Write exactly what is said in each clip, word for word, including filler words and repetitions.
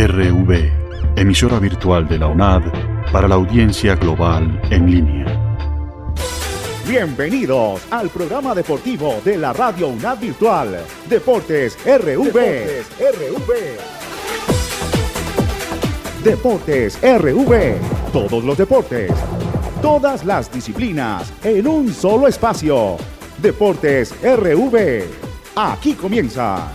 R V, emisora virtual de la UNAD para la audiencia global en línea. Bienvenidos al programa deportivo de la Radio UNAD Virtual, Deportes R V. Deportes R V. Deportes R V. Todos los deportes, todas las disciplinas en un solo espacio. Deportes R V. Aquí comienza.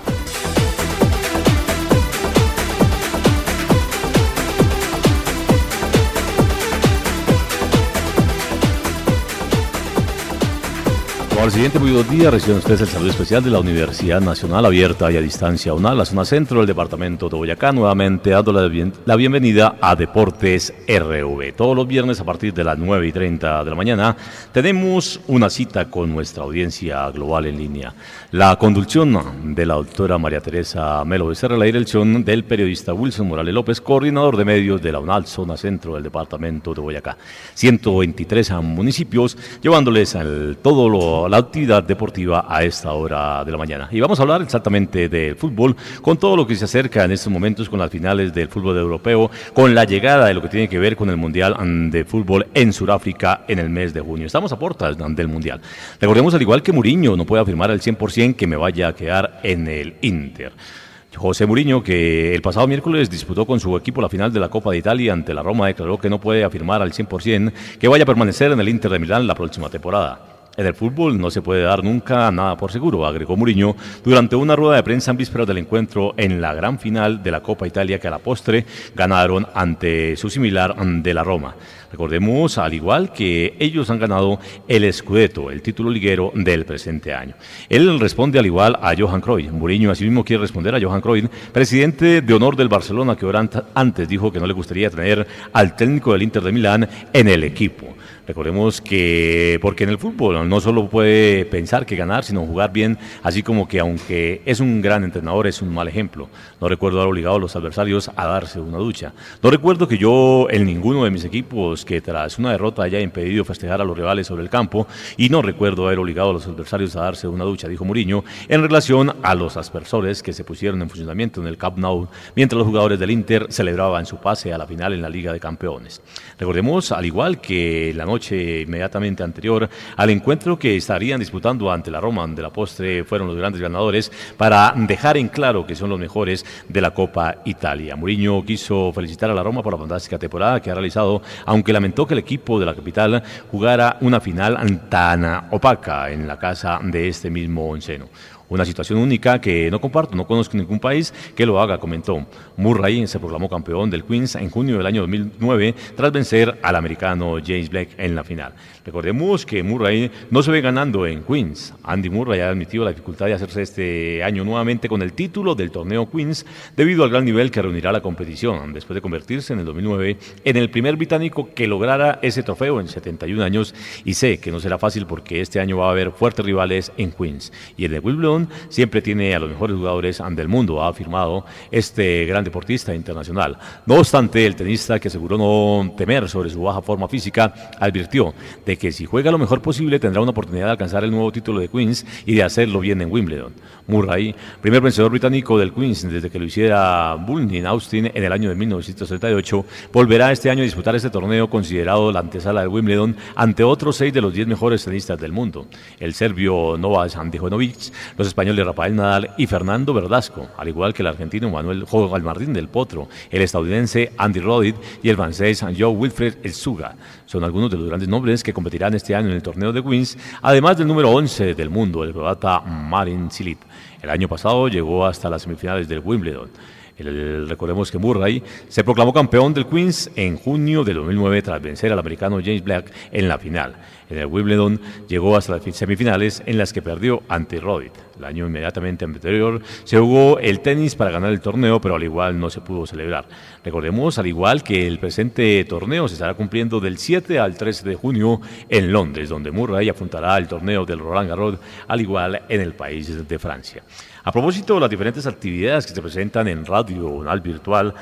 Al siguiente, muy buenos días. Reciben ustedes el saludo especial de la Universidad Nacional Abierta y a Distancia UNAD, la zona centro del departamento de Boyacá, nuevamente dando la, bien, la bienvenida a Deportes R V. Todos los viernes a partir de las nueve y treinta de la mañana tenemos una cita con nuestra audiencia global en línea. La conducción de la doctora María Teresa Melo Becerra, la dirección del periodista Wilson Morales López, coordinador de medios de la UNAD, zona centro del departamento de Boyacá. ciento veintitrés municipios, llevándoles al, todo lo la actividad deportiva a esta hora de la mañana. Y vamos a hablar exactamente del fútbol, con todo lo que se acerca en estos momentos con las finales del fútbol europeo, con la llegada de lo que tiene que ver con el Mundial de Fútbol en Sudáfrica en el mes de junio. Estamos a puertas del Mundial. Recordemos, al igual que Mourinho no puede afirmar al cien por ciento que me vaya a quedar en el Inter. José Mourinho, que el pasado miércoles disputó con su equipo la final de la Copa de Italia ante la Roma, declaró que no puede afirmar al cien por ciento que vaya a permanecer en el Inter de Milán la próxima temporada. En el fútbol no se puede dar nunca nada por seguro, agregó Mourinho durante una rueda de prensa en vísperas del encuentro en la gran final de la Copa Italia que a la postre ganaron ante su similar de la Roma. Recordemos, al igual que ellos han ganado el Scudetto, el título liguero del presente año. Él responde al igual a Johan Cruyff. Mourinho asimismo quiere responder a Johan Cruyff, presidente de honor del Barcelona, que hora antes dijo que no le gustaría tener al técnico del Inter de Milán en el equipo. Recordemos que, porque en el fútbol no solo puede pensar que ganar, sino jugar bien, así como que aunque es un gran entrenador, es un mal ejemplo. No recuerdo haber obligado a los adversarios a darse una ducha. No recuerdo que yo en ninguno de mis equipos que tras una derrota haya impedido festejar a los rivales sobre el campo, y no recuerdo haber obligado a los adversarios a darse una ducha, dijo Mourinho, en relación a los aspersores que se pusieron en funcionamiento en el Camp Nou, mientras los jugadores del Inter celebraban su pase a la final en la Liga de Campeones. Recordemos, al igual que la noche noche inmediatamente anterior al encuentro que estarían disputando ante la Roma, de la postre fueron los grandes ganadores, para dejar en claro que son los mejores de la Copa Italia. Mourinho quiso felicitar a la Roma por la fantástica temporada que ha realizado, aunque lamentó que el equipo de la capital jugara una final tan opaca en la casa de este mismo onceno. Una situación única que no comparto, no conozco ningún país que lo haga, comentó. Murray se proclamó campeón del Queens en junio del año dos mil nueve tras vencer al americano James Blake en la final. Recordemos que Murray no se ve ganando en Queens. Andy Murray ha admitido la dificultad de hacerse este año nuevamente con el título del torneo Queens debido al gran nivel que reunirá la competición, después de convertirse en el dos mil nueve en el primer británico que lograra ese trofeo en setenta y un años, y sé que no será fácil porque este año va a haber fuertes rivales en Queens. Y en el Wimbledon siempre tiene a los mejores jugadores del mundo, ha afirmado este gran deportista internacional. No obstante, el tenista, que aseguró no temer sobre su baja forma física, advirtió de que si juega lo mejor posible tendrá una oportunidad de alcanzar el nuevo título de Queens y de hacerlo bien en Wimbledon. Murray, primer vencedor británico del Queens desde que lo hiciera Bull en Austin en el año de mil novecientos setenta y ocho, volverá este año a disputar este torneo considerado la antesala de Wimbledon ante otros seis de los diez mejores tenistas del mundo: el serbio Novak Djokovic, los españoles Rafael Nadal y Fernando Verdasco, al igual que el argentino Manuel Joaquín Martín del Potro, el estadounidense Andy Roddick y el francés Joe-Wilfried Tsonga. Son algunos de los grandes nombres que competirán este año en el torneo de Queens, además del número once del mundo, el croata Marin Cilic. El año pasado llegó hasta las semifinales del Wimbledon. El, recordemos que Murray se proclamó campeón del Queens en junio de dos mil nueve tras vencer al americano James Blake en la final. En el Wimbledon llegó hasta las semifinales en las que perdió ante Roddick. El año inmediatamente anterior se jugó el tenis para ganar el torneo, pero al igual no se pudo celebrar. Recordemos, al igual que el presente torneo se estará cumpliendo del siete al trece de junio en Londres, donde Murray afrontará el torneo del Roland Garros, al igual en el país de Francia. A propósito de las diferentes actividades que se presentan en Radio UNAD Virtual,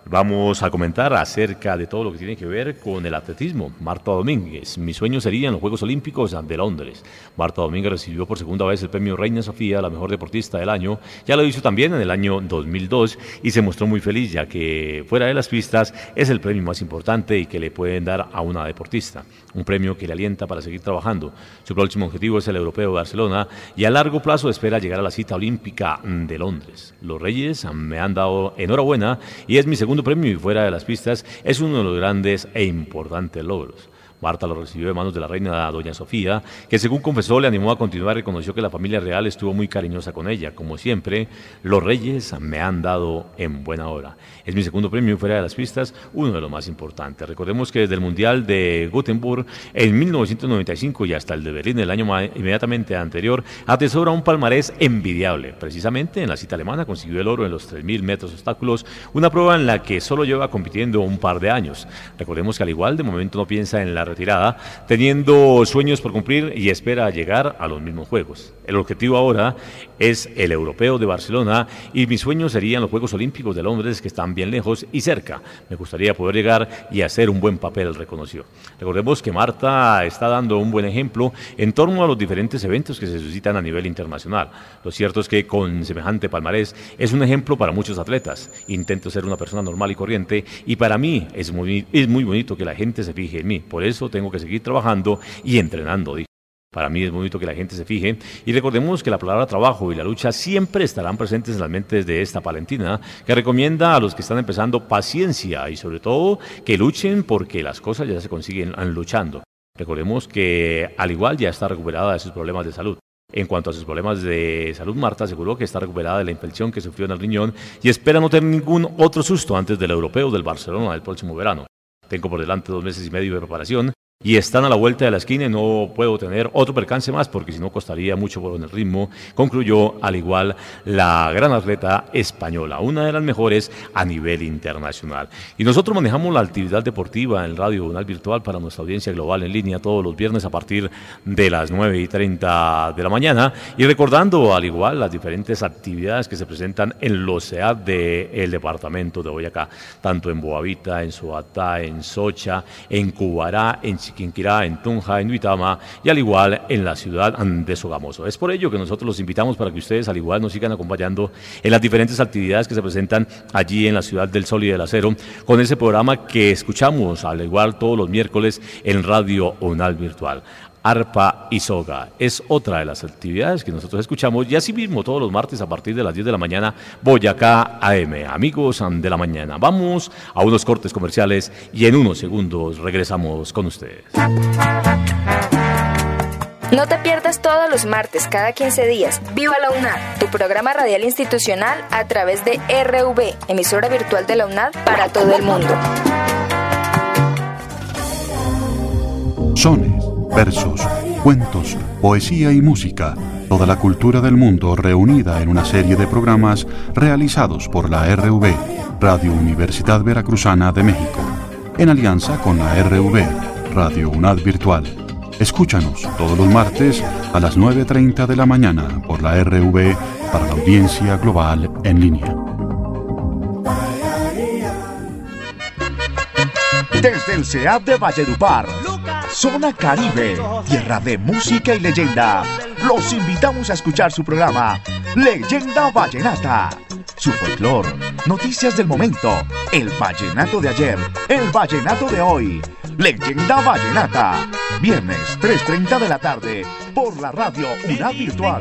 Vamos a comentar acerca de todo lo que tiene que ver con el atletismo. Marta Domínguez, mi sueño sería en los Juegos Olímpicos de Londres. Marta Domínguez recibió por segunda vez el premio Reina Sofía, la mejor deportista del año. Ya lo hizo también en el año dos mil dos y se mostró muy feliz, ya que fuera de las pistas es el premio más importante y que le pueden dar a una deportista. Un premio que le alienta para seguir trabajando. Su próximo objetivo es el Europeo de Barcelona y a largo plazo espera llegar a la cita olímpica de Londres. Los Reyes me han dado enhorabuena y es mi segundo premio y fuera de las pistas es uno de los grandes e importantes logros. Marta lo recibió de manos de la reina doña Sofía, que según confesó le animó a continuar y reconoció que la familia real estuvo muy cariñosa con ella. Como siempre, los Reyes me han dado en buena hora. Es mi segundo premio fuera de las pistas, uno de los más importantes. Recordemos que desde el Mundial de Gotemburgo en mil novecientos noventa y cinco y hasta el de Berlín el año inmediatamente anterior, atesora un palmarés envidiable. Precisamente en la cita alemana consiguió el oro en los tres mil metros obstáculos, una prueba en la que solo lleva compitiendo un par de años. Recordemos que al igual de momento no piensa en la retirada, teniendo sueños por cumplir y espera llegar a los mismos Juegos. El objetivo ahora es el Europeo de Barcelona y mis sueños serían los Juegos Olímpicos de Londres, que están bien lejos y cerca. Me gustaría poder llegar y hacer un buen papel, reconoció. Recordemos que Marta está dando un buen ejemplo en torno a los diferentes eventos que se suscitan a nivel internacional. Lo cierto es que con semejante palmarés es un ejemplo para muchos atletas. Intento ser una persona normal y corriente y para mí es muy, es muy bonito que la gente se fije en mí. Por eso tengo que seguir trabajando y entrenando, dijo. Para mí es muy bonito que la gente se fije y recordemos que la palabra trabajo y la lucha siempre estarán presentes en las mentes de esta palentina, que recomienda a los que están empezando paciencia y sobre todo que luchen porque las cosas ya se consiguen luchando. Recordemos que al igual ya está recuperada de sus problemas de salud. En cuanto a sus problemas de salud, Marta aseguró que está recuperada de la infección que sufrió en el riñón y espera no tener ningún otro susto antes del Europeo del Barcelona del próximo verano. Tengo por delante dos meses y medio de preparación y están a la vuelta de la esquina y no puedo tener otro percance más porque si no costaría mucho por el ritmo, concluyó al igual la gran atleta española, una de las mejores a nivel internacional. Y nosotros manejamos la actividad deportiva en el Radio Unal Virtual para nuestra audiencia global en línea todos los viernes a partir de las nueve y treinta de la mañana y recordando al igual las diferentes actividades que se presentan en los C E A D del departamento de Boyacá, tanto en Boavita, en Soatá, en Socha, en Cubará, en Chiquinquirá, en Tunja, en Duitama y al igual en la ciudad de Sogamoso. Es por ello que nosotros los invitamos para que ustedes al igual nos sigan acompañando en las diferentes actividades que se presentan allí en la ciudad del Sol y del Acero con ese programa que escuchamos al igual todos los miércoles en Radio Unal Virtual. Arpa y Soga es otra de las actividades que nosotros escuchamos y así mismo todos los martes a partir de las diez de la mañana Boyacá A M, amigos de la mañana. Vamos a unos cortes comerciales y en unos segundos regresamos con ustedes. No te pierdas todos los martes, cada quince días, Viva la UNAD, tu programa radial institucional a través de R V, emisora virtual de la UNAD para todo el mundo. Sones, versos, cuentos, poesía y música, toda la cultura del mundo reunida en una serie de programas realizados por la R V, Radio Universidad Veracruzana de México, en alianza con la R V, Radio UNAD Virtual. Escúchanos todos los martes a las nueve y treinta de la mañana por la R V para la audiencia global en línea. Desde el C E A D de Valledupar, Zona Caribe, tierra de música y leyenda, los invitamos a escuchar su programa Leyenda Vallenata. Su folclor, noticias del momento, el vallenato de ayer, el vallenato de hoy. Leyenda Vallenata, viernes tres y treinta de la tarde, por la Radio UNAD Virtual.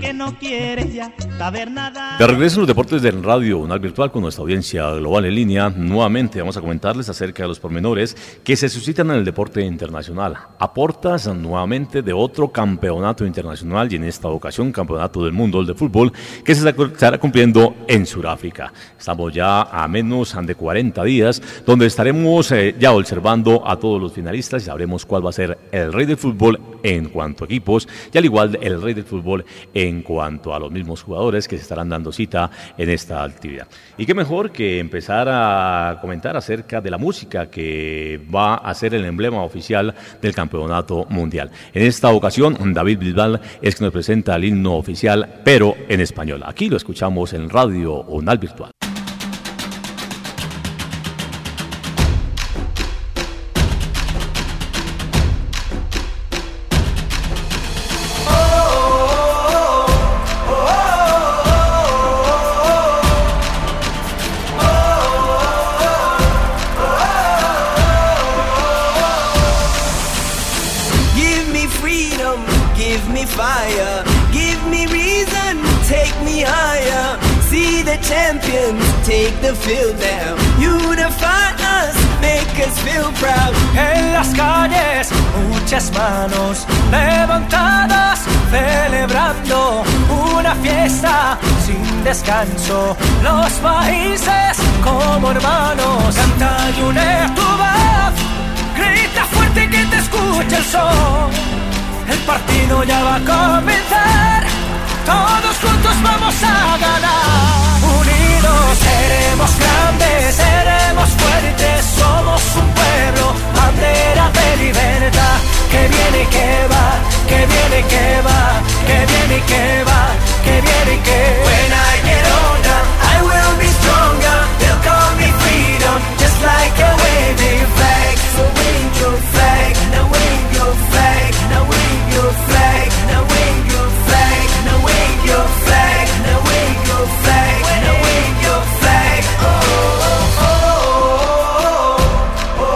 De regreso en los deportes de Radio UNAD Virtual con nuestra audiencia global en línea, nuevamente vamos a comentarles acerca de los pormenores que se suscitan en el deporte internacional. Aportas nuevamente de otro campeonato internacional y en esta ocasión campeonato del mundo de fútbol que se estará cumpliendo en Sudáfrica. Estamos ya a menos de cuarenta días donde estaremos eh, ya observando a todos los finalistas y sabremos cuál va a ser el rey del fútbol en cuanto a equipos y al igual el rey del fútbol en cuanto a los mismos jugadores que se estarán dando cita en esta actividad. Y qué mejor que empezar a comentar acerca de la música que va a ser el emblema oficial del campeonato mundial. En esta ocasión, David Bisbal es quien nos presenta el himno oficial, pero en español. Aquí lo escuchamos en Radio UNAD Virtual. champions, take the field now. Unify us, make us feel proud. En las calles, muchas manos levantadas, celebrando una fiesta sin descanso. Los países como hermanos, canta y une tu voz, grita fuerte que te escuche el sol. El partido ya va a comenzar, todos juntos vamos a ganar. Unidos seremos grandes, seremos fuertes, somos un pueblo, bandera de libertad. Que viene y que va, que viene y que va, que viene y que va, que viene y que. When I get older, I will be stronger. They'll call me freedom, just like a waving flag. So wave your flag, now wave your flag, now wave your flag, now wave your flag, now wave your flag, now wave your flag, now wave your flag. Oh, oh, oh, oh,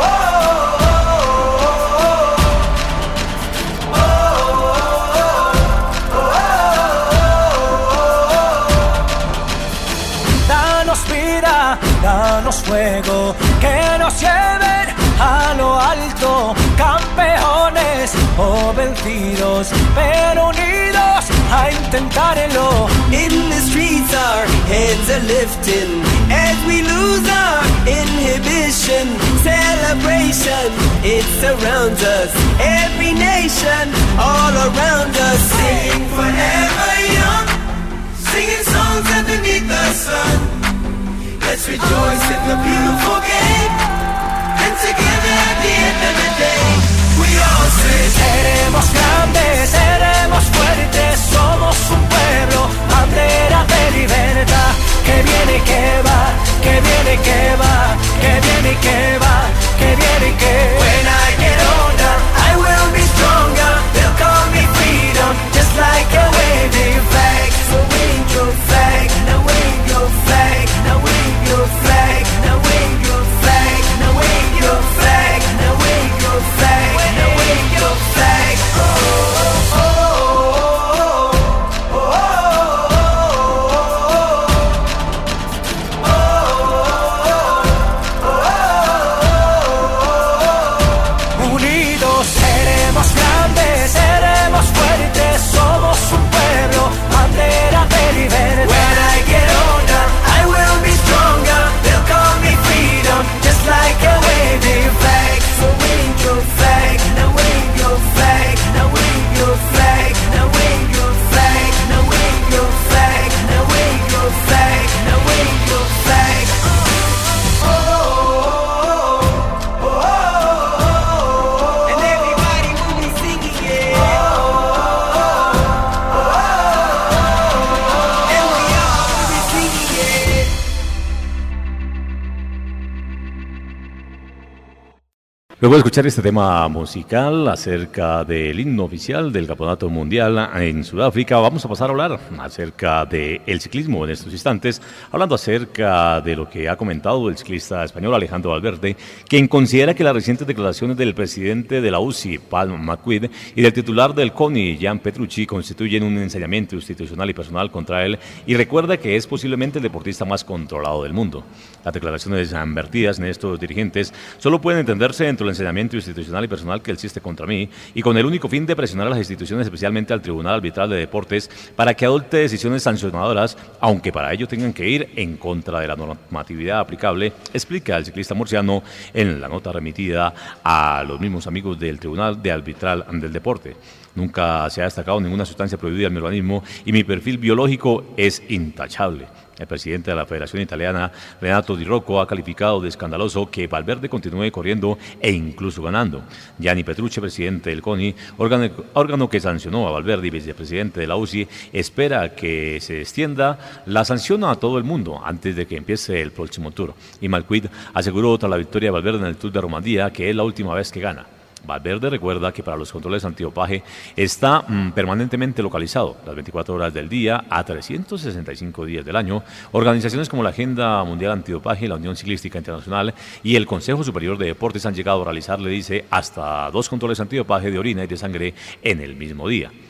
oh, oh. Danos vida, danos fuego, que nos lleven a lo alto, campeones o vencidos, pero unidos a intentarlo. In the streets our heads are lifting as we lose our inhibition. Celebration, it surrounds us, every nation all around us. Sing forever young, singing songs underneath the sun. Let's rejoice in the beautiful game, and together at the end of the day, we all say, seremos grandes, seremos fuertes, somos un pueblo, bandera de libertad. Que viene y que va, que viene y que va, que viene y que va, que viene y que. When I get older, I will be stronger. They'll call me freedom, just like a waving flag. So wave your flag, now wave your flag, now wave your flag, now wave your flag, now wave your flag, now wave your flag, now wave your flag. Oh, oh, oh. Luego de escuchar este tema musical acerca del himno oficial del Campeonato Mundial en Sudáfrica, vamos a pasar a hablar acerca del ciclismo en estos instantes, hablando acerca de lo que ha comentado el ciclista español Alejandro Valverde, quien considera que las recientes declaraciones del presidente de la U C I, Paul Marquardt, y del titular del CONI, Jan Petrucci, constituyen un ensañamiento institucional y personal contra él, y recuerda que es posiblemente el deportista más controlado del mundo. Las declaraciones vertidas en estos dirigentes solo pueden entenderse dentro el ensañamiento institucional y personal que existe contra mí, y con el único fin de presionar a las instituciones, especialmente al Tribunal Arbitral de Deportes, para que adopte decisiones sancionadoras, aunque para ello tengan que ir en contra de la normatividad aplicable, explica el ciclista murciano en la nota remitida a los mismos amigos del Tribunal de Arbitral del Deporte. Nunca se ha destacado ninguna sustancia prohibida en mi organismo y mi perfil biológico es intachable. El presidente de la Federación Italiana, Renato Di Rocco, ha calificado de escandaloso que Valverde continúe corriendo e incluso ganando. Gianni Petrucci, presidente del CONI, órgano, órgano que sancionó a Valverde y vicepresidente de la U C I, espera que se extienda la sanción a todo el mundo antes de que empiece el próximo Tour. Y Marquardt aseguró tras la victoria de Valverde en el Tour de Romandía que es la última vez que gana. Valverde recuerda que para los controles antidopaje está mmm, permanentemente localizado las veinticuatro horas del día a trescientos sesenta y cinco días del año. Organizaciones como la Agenda Mundial Antidopaje, la Unión Ciclística Internacional y el Consejo Superior de Deportes han llegado a realizar, le dice, hasta dos controles antidopaje de orina y de sangre en el mismo día.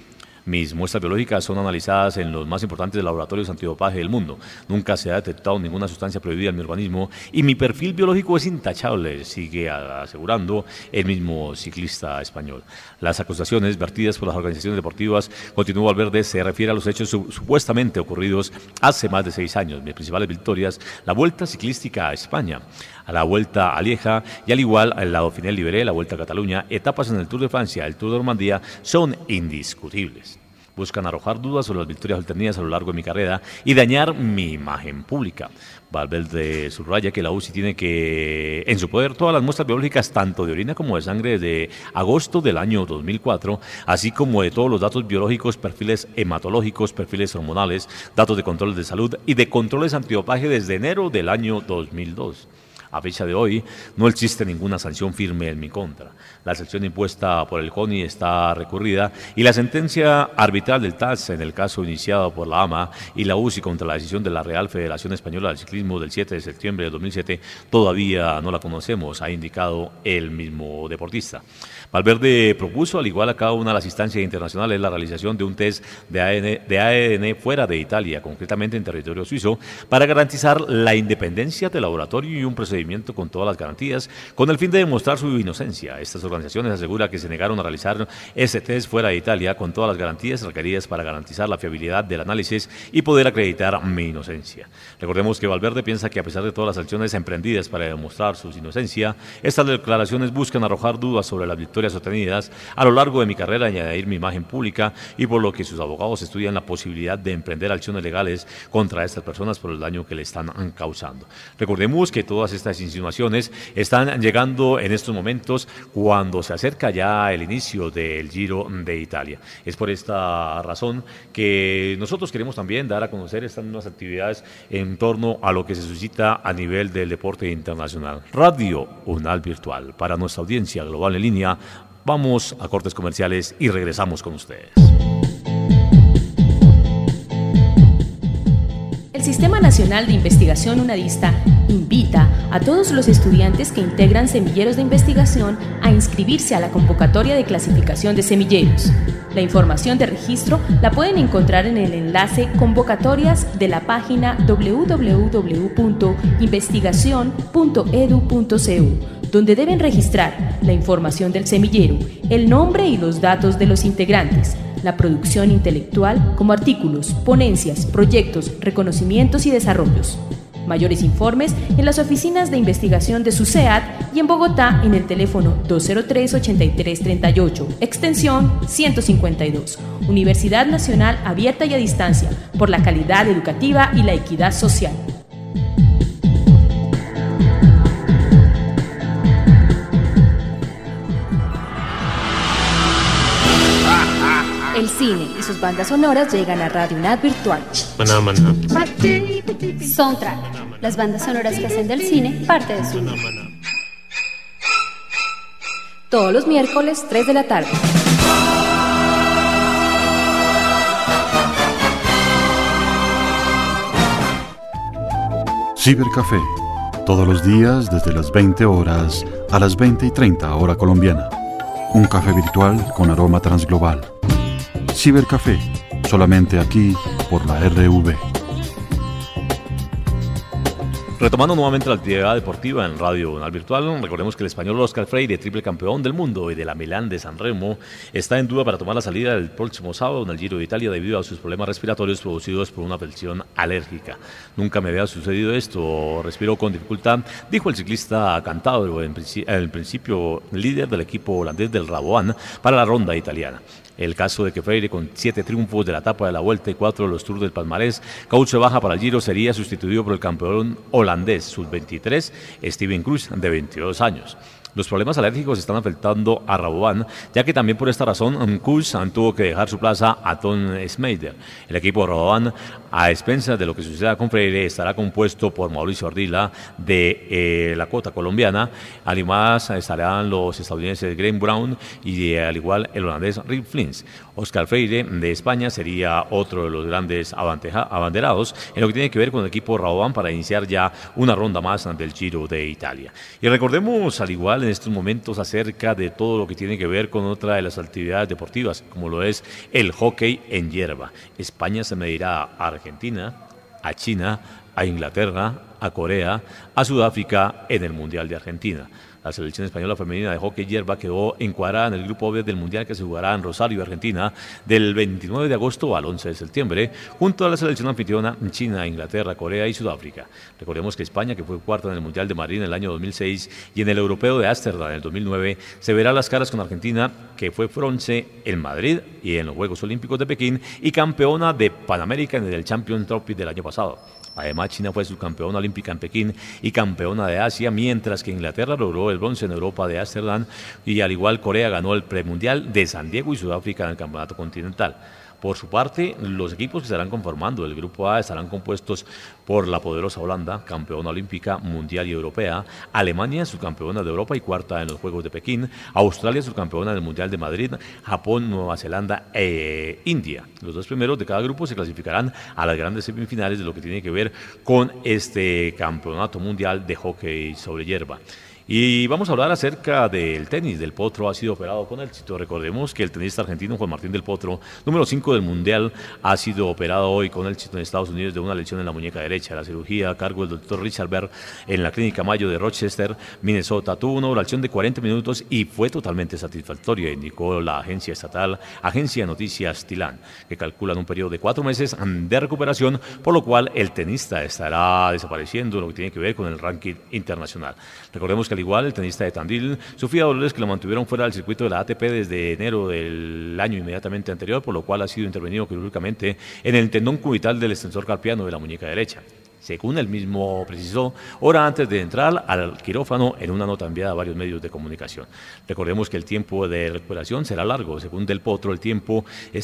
Mis muestras biológicas son analizadas en los más importantes laboratorios antidopaje del mundo. Nunca se ha detectado ninguna sustancia prohibida en mi organismo y mi perfil biológico es intachable, sigue asegurando el mismo ciclista español. Las acusaciones vertidas por las organizaciones deportivas, continuó Valverde, se refiere a los hechos su- supuestamente ocurridos hace más de seis años. Mis principales victorias, la Vuelta Ciclística a España, a la Vuelta a Lieja y al igual el Dauphiné Libéré, la Vuelta a Cataluña, etapas en el Tour de Francia, el Tour de Normandía, son indiscutibles. Buscan arrojar dudas sobre las victorias obtenidas a lo largo de mi carrera y dañar mi imagen pública. Valverde subraya que la U C I tiene que en su poder todas las muestras biológicas, tanto de orina como de sangre, desde agosto del año dos mil cuatro, así como de todos los datos biológicos, perfiles hematológicos, perfiles hormonales, datos de controles de salud y de controles antidopaje desde enero del año dos mil dos. A fecha de hoy, no existe ninguna sanción firme en mi contra. La sanción impuesta por el C O N I está recurrida y la sentencia arbitral del T A S en el caso iniciado por la A M A y la U C I contra la decisión de la Real Federación Española del Ciclismo del siete de septiembre de dos mil siete todavía no la conocemos, ha indicado el mismo deportista. Valverde propuso, al igual a cada una de las instancias internacionales, la realización de un test de A D N, de A D N fuera de Italia, concretamente en territorio suizo, para garantizar la independencia del laboratorio y un procedimiento con todas las garantías, con el fin de demostrar su inocencia. Estas organizaciones aseguran que se negaron a realizar ese test fuera de Italia con todas las garantías requeridas para garantizar la fiabilidad del análisis y poder acreditar mi inocencia. Recordemos que Valverde piensa que a pesar de todas las acciones emprendidas para demostrar su inocencia, estas declaraciones buscan arrojar dudas sobre las victorias obtenidas a lo largo de mi carrera y añadir mi imagen pública, y por lo que sus abogados estudian la posibilidad de emprender acciones legales contra estas personas por el daño que le están causando. Recordemos que todas estas insinuaciones están llegando en estos momentos cuando se acerca ya el inicio del Giro de Italia. Es por esta razón que nosotros queremos también dar a conocer estas nuevas actividades en torno a lo que se suscita a nivel del deporte internacional. Radio UNAL Virtual, para nuestra audiencia global en línea. Vamos a cortes comerciales y regresamos con ustedes. El Sistema Nacional de Investigación UNADISTA invita a todos los estudiantes que integran semilleros de investigación a inscribirse a la convocatoria de clasificación de semilleros. La información de registro la pueden encontrar en el enlace Convocatorias de la página doble u doble u doble u punto investigación punto edu punto c u, donde deben registrar la información del semillero, el nombre y los datos de los integrantes, la producción intelectual como artículos, ponencias, proyectos, reconocimientos y desarrollos. Mayores informes en las oficinas de investigación de SUSEAD y en Bogotá en el teléfono dos cero tres, ochenta y tres, treinta y ocho, extensión ciento cincuenta y dos. Universidad Nacional Abierta y a Distancia, por la calidad educativa y la equidad social. El cine y sus bandas sonoras llegan a Radio UNAD Virtual. Maná, maná. Soundtrack, las bandas sonoras que hacen del cine parte de su vida. Todos los miércoles, tres de la tarde. Cibercafé, todos los días desde las veinte horas a las veinte y treinta hora colombiana. Un café virtual con aroma transglobal. Cibercafé, solamente aquí por la R V. Retomando nuevamente la actividad deportiva en Radio UNAL Virtual, recordemos que el español Óscar Freire, triple campeón del mundo y de la Milán de San Remo, está en duda para tomar la salida del próximo sábado en el Giro de Italia debido a sus problemas respiratorios producidos por una afección alérgica. Nunca me había sucedido esto, respiró con dificultad, dijo el ciclista cántabro, en el principio líder del equipo holandés del Rabobank para la ronda italiana. El caso de que Freire, con siete triunfos de la etapa de la Vuelta y cuatro de los Tours del Palmarés, cauce baja para el Giro, sería sustituido por el campeón holandés sub veintitrés, Steven Kruijs, de veintidós años. Los problemas alérgicos están afectando a Rabobank, ya que también por esta razón Kruijs tuvo que dejar su plaza a Tom Smeijder. El equipo de Rabobank a expensas de lo que suceda con Freire, estará compuesto por Mauricio Ardila de eh, la cota colombiana. Además estarán los estadounidenses Graham Brown y eh, al igual el holandés Rick Flins. Oscar Freire de España sería otro de los grandes abanderados en lo que tiene que ver con el equipo Rabobank para iniciar ya una ronda más del Giro de Italia. Y recordemos al igual en estos momentos acerca de todo lo que tiene que ver con otra de las actividades deportivas, como lo es el hockey en hierba. España se medirá a Argentina, a China, a Inglaterra, a Corea, a Sudáfrica en el Mundial de Argentina. La selección española femenina de hockey hierba quedó encuadrada en el grupo B del Mundial que se jugará en Rosario, Argentina, del veintinueve de agosto al once de septiembre, junto a la selección anfitriona China, Inglaterra, Corea y Sudáfrica. Recordemos que España, que fue cuarta en el Mundial de Madrid en el año dos mil seis y en el Europeo de Ámsterdam en el dos mil nueve, se verá las caras con Argentina, que fue bronce en Madrid y en los Juegos Olímpicos de Pekín y campeona de Panamérica en el Champions Trophy del año pasado. Además, China fue subcampeona olímpica en Pekín y campeona de Asia, mientras que Inglaterra logró el bronce en Europa de Ámsterdam y al igual Corea ganó el premundial de San Diego y Sudáfrica en el campeonato continental. Por su parte, los equipos que estarán conformando el Grupo A estarán compuestos por la poderosa Holanda, campeona olímpica, mundial y europea, Alemania, subcampeona de Europa y cuarta en los Juegos de Pekín, Australia, subcampeona del Mundial de Madrid, Japón, Nueva Zelanda e India. Los dos primeros de cada grupo se clasificarán a las grandes semifinales de lo que tiene que ver con este campeonato mundial de hockey sobre hierba. Y vamos a hablar acerca del tenis. Del Potro ha sido operado con éxito. Recordemos que el tenista argentino Juan Martín del Potro, número cinco del Mundial, ha sido operado hoy con éxito en Estados Unidos de una lesión en la muñeca derecha. La cirugía a cargo del doctor Richard Berg en la Clínica Mayo de Rochester, Minnesota. Tuvo una duración de cuarenta minutos y fue totalmente satisfactoria, indicó la agencia estatal, Agencia de Noticias Tilán, que calculan un periodo de cuatro meses de recuperación, por lo cual el tenista estará desapareciendo en lo que tiene que ver con el ranking internacional. Recordemos que al igual, el tenista de Tandil sufría dolores que lo mantuvieron fuera del circuito de la A T P desde enero del año inmediatamente anterior, por lo cual ha sido intervenido quirúrgicamente en el tendón cubital del extensor carpiano de la muñeca derecha. Según él mismo precisó, hora antes de entrar al quirófano en una nota enviada a varios medios de comunicación. Recordemos que el tiempo de recuperación será largo. Según Del Potro, el tiempo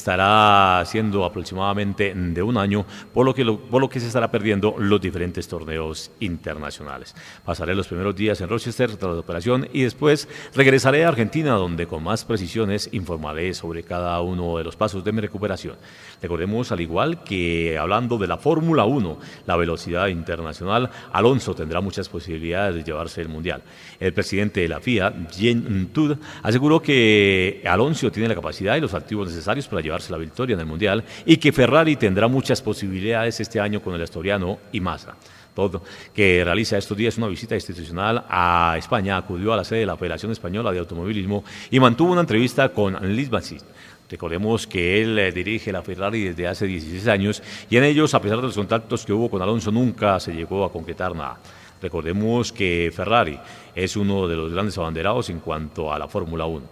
estará siendo aproximadamente de un año, por lo que, lo, por lo que se estará perdiendo los diferentes torneos internacionales. Pasaré los primeros días en Rochester tras la operación y después regresaré a Argentina, donde con más precisiones informaré sobre cada uno de los pasos de mi recuperación. Recordemos, al igual que hablando de la Fórmula uno, la velocidad internacional, Alonso tendrá muchas posibilidades de llevarse el Mundial. El presidente de la F I A, Jean Todt, aseguró que Alonso tiene la capacidad y los activos necesarios para llevarse la victoria en el Mundial y que Ferrari tendrá muchas posibilidades este año con el asturiano y Massa. Todo que realiza estos días una visita institucional a España, acudió a la sede de la Federación Española de Automovilismo y mantuvo una entrevista con Liz Bassi. Recordemos que él eh, dirige la Ferrari desde hace dieciséis años y en ellos, a pesar de los contactos que hubo con Alonso, nunca se llegó a concretar nada. Recordemos que Ferrari es uno de los grandes abanderados en cuanto a la Fórmula uno.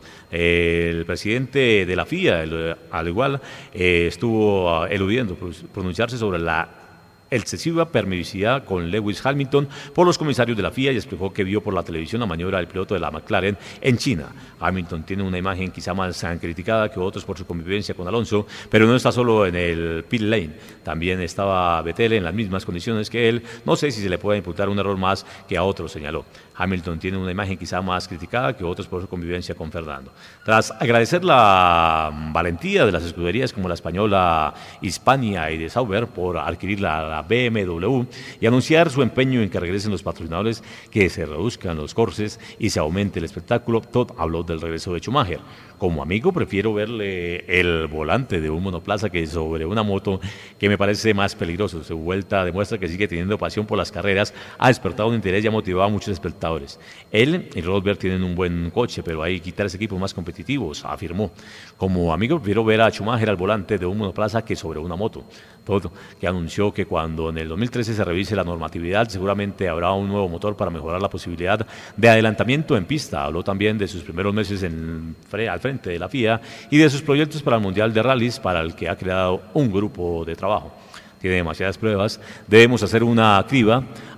El presidente de la F I A, el, al igual, eh, estuvo eludiendo pronunciarse sobre la excesiva permisividad con Lewis Hamilton por los comisarios de la F I A y explicó que vio por la televisión la maniobra del piloto de la McLaren en China. Hamilton tiene una imagen quizá más criticada que otros por su convivencia con Alonso, pero no está solo en el pit lane, también estaba Vettel en las mismas condiciones que él. No sé si se le puede imputar un error más que a otros, señaló. Hamilton tiene una imagen quizá más criticada que otros por su convivencia con Fernando. Tras agradecer la valentía de las escuderías como la española Hispania y de Sauber por adquirir la B M W y anunciar su empeño en que regresen los patrocinadores, que se reduzcan los costes y se aumente el espectáculo, Todt habló del regreso de Schumacher. Como amigo prefiero verle el volante de un monoplaza que sobre una moto, que me parece más peligroso. Su vuelta demuestra que sigue teniendo pasión por las carreras, ha despertado un interés y ha motivado a muchos espectadores. Él y Rosberg tienen un buen coche, pero hay que quitar ese equipos más competitivos, afirmó. Como amigo prefiero ver a Schumacher al volante de un monoplaza que sobre una moto. Todt, que anunció que cuando en el dos mil trece se revise la normatividad, seguramente habrá un nuevo motor para mejorar la posibilidad de adelantamiento en pista. Habló también de sus primeros meses en, al frente de la F I A y de sus proyectos para el Mundial de Rallys, para el que ha creado un grupo de trabajo. Tiene demasiadas pruebas, debemos hacer una criba,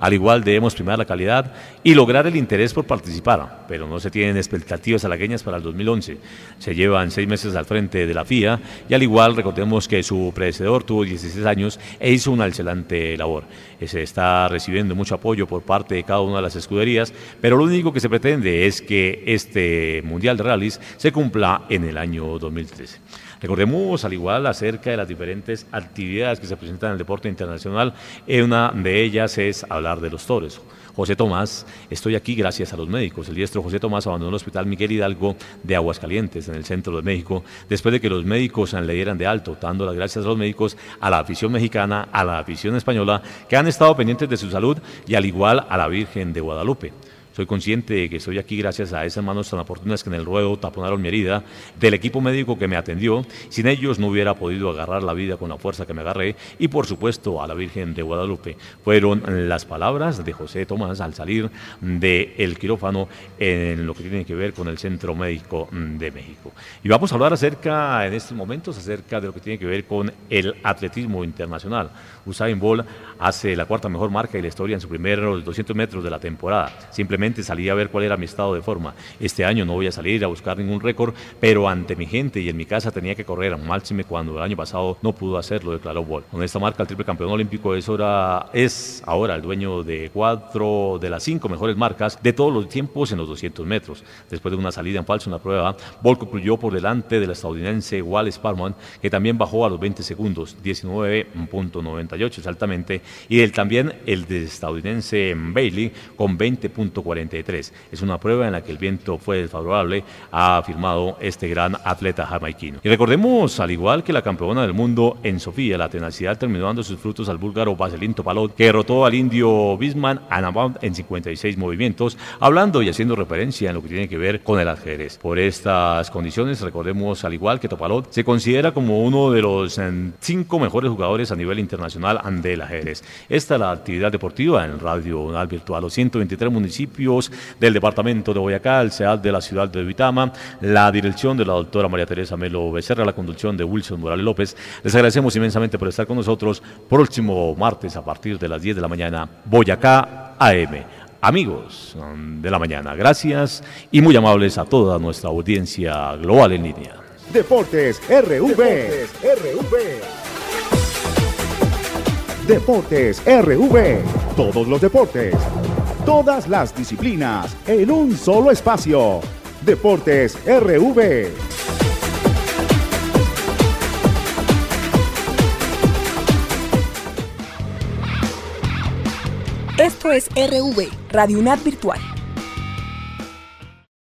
Al igual debemos primar la calidad y lograr el interés por participar, pero no se tienen expectativas halagueñas para el dos mil once. Se llevan seis meses al frente de la F I A y al igual recordemos que su predecesor tuvo dieciséis años e hizo una excelente labor. Se está recibiendo mucho apoyo por parte de cada una de las escuderías, pero lo único que se pretende es que este Mundial de Rallys se cumpla en el año dos mil trece. Recordemos al igual acerca de las diferentes actividades que se presentan en el deporte internacional. Una de ellas es hablar de los toros. José Tomás, estoy aquí gracias a los médicos. El diestro José Tomás abandonó el Hospital Miguel Hidalgo de Aguascalientes, en el centro de México, después de que los médicos le dieran de alto, dando las gracias a los médicos, a la afición mexicana, a la afición española, que han estado pendientes de su salud y al igual a la Virgen de Guadalupe. Soy consciente de que estoy aquí gracias a esas manos tan oportunas que en el ruedo taponaron mi herida, del equipo médico que me atendió. Sin ellos no hubiera podido agarrar la vida con la fuerza que me agarré y por supuesto a la Virgen de Guadalupe. Fueron las palabras de José Tomás al salir del quirófano en lo que tiene que ver con el Centro Médico de México. Y vamos a hablar acerca, en estos momentos, acerca de lo que tiene que ver con el atletismo internacional. Usain Bolt hace la cuarta mejor marca de la historia en sus primeros doscientos metros de la temporada. Simplemente salí a ver cuál era mi estado de forma. Este año no voy a salir a buscar ningún récord, pero ante mi gente y en mi casa tenía que correr, máxime cuando el año pasado no pudo hacerlo, declaró Bolt. Con esta marca, el triple campeón olímpico es ahora, es ahora el dueño de cuatro de las cinco mejores marcas de todos los tiempos en los doscientos metros. Después de una salida en falso en la prueba, Bolt concluyó por delante del estadounidense Wallace Parman, que también bajó a los veinte segundos, diecinueve punto noventa y ocho exactamente, y del también el de estadounidense Bailey con veinte punto cuarenta y tres. Es una prueba en la que el viento fue desfavorable, ha afirmado este gran atleta jamaiquino. Y recordemos, al igual que la campeona del mundo en Sofía, la tenacidad terminó dando sus frutos al búlgaro Vasilin Topalov, que derrotó al indio Bisman Anabam en cincuenta y seis movimientos, hablando y haciendo referencia en lo que tiene que ver con el ajedrez. Por estas condiciones, recordemos, al igual que Topalov, se considera como uno de los cinco mejores jugadores a nivel internacional del ajedrez. Esta es la actividad deportiva en Radio Unal Virtual. Los ciento veintitrés municipios del departamento de Boyacá, el C E A D de la ciudad de Duitama, la dirección de la doctora María Teresa Melo Becerra, la conducción de Wilson Morales López. Les agradecemos inmensamente por estar con nosotros. Próximo martes a partir de las diez de la mañana, Boyacá A M. Amigos de la mañana, gracias y muy amables a toda nuestra audiencia global en línea. Deportes R V. Deportes R V. Deportes R V. Todos los deportes. Todas las disciplinas en un solo espacio. Deportes R V. Esto es R V, Radio Unal Virtual.